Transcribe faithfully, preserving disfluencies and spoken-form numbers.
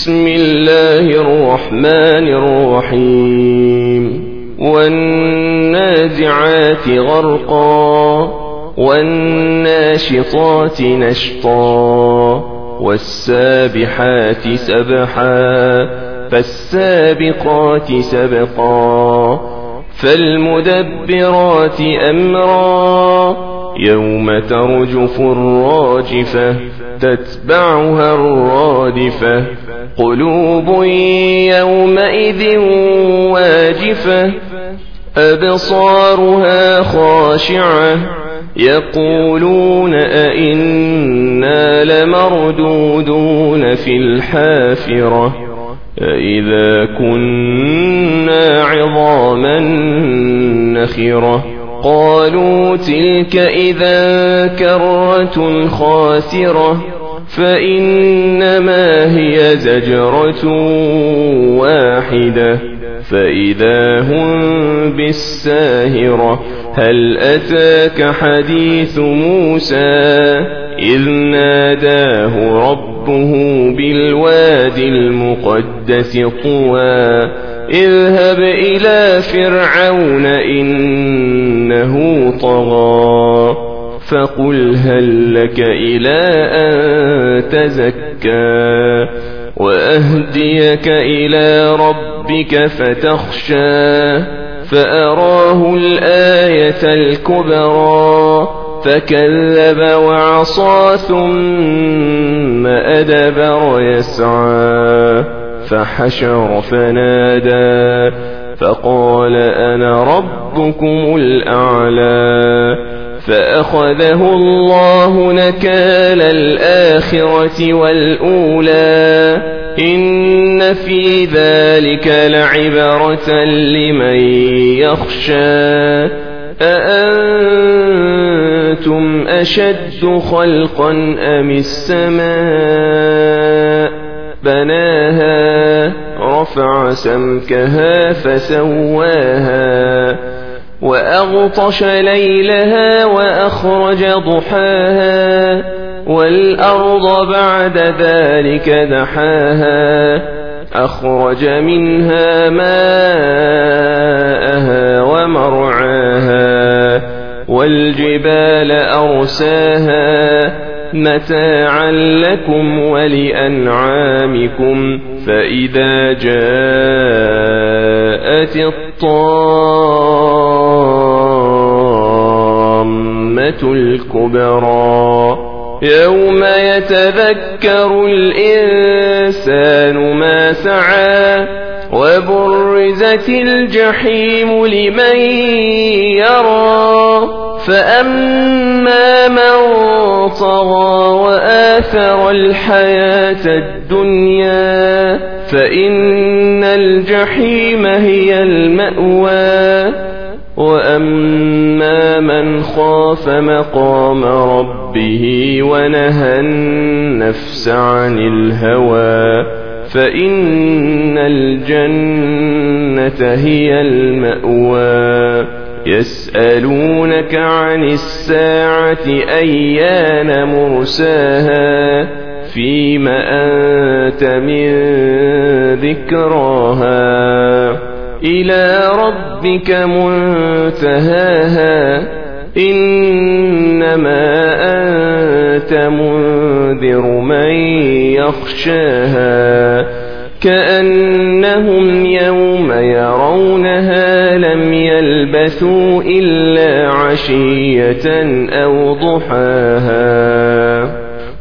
بسم الله الرحمن الرحيم والنازعات غرقا والناشطات نشطا والسابحات سبحا فالسابقات سبقا فالمدبرات أمرا يوم ترجف الراجفة تتبعها الرادفة قلوب يومئذ واجفة أبصارها خاشعة يقولون أئنا لمردودون في الحافرة أئذا كنا عظاما نخرة قالوا تلك إذا كرة خاسرة فإنما هي زجرة واحدة فإذا هم بالساهرة هل أتاك حديث موسى إذ ناداه ربه بالوادي المقدس طوى اذهب إلى فرعون إنه طغى فقل هل لك إلى أن تزكى وأهديك إلى ربك فتخشى فأراه الآية الكبرى فكذب وعصى ثم أدبر يسعى فحشر فنادى فقال أنا ربكم الأعلى فأخذه الله نكال الآخرة والأولى إن في ذلك لعبرة لمن يخشى أأنتم أشد خلقا أم السماء بناها رفع سمكها فسواها وأغطش ليلها وأخرج ضحاها والأرض بعد ذلك دحاها أخرج منها ماءها ومرعاها والجبال أرساها متاعا لكم ولأنعامكم فإذا جاءت الطامة الكبرى يوم يتذكر الإنسان ما سعى وبرزت الجحيم لمن يرى فأما من طغى وآثر الحياة الدنيا فإن الجحيم هي المأوى وأما من خاف مقام ربه ونهى النفس عن الهوى فإن الجنة هي المأوى يسألونك عن الساعة أيان مرساها فيم أنت من ذكراها إلى ربك منتهاها إنما أنت منذر من يخشاها كأنهم يوم يرونها لم يلبثوا إلا عشية أو ضحاها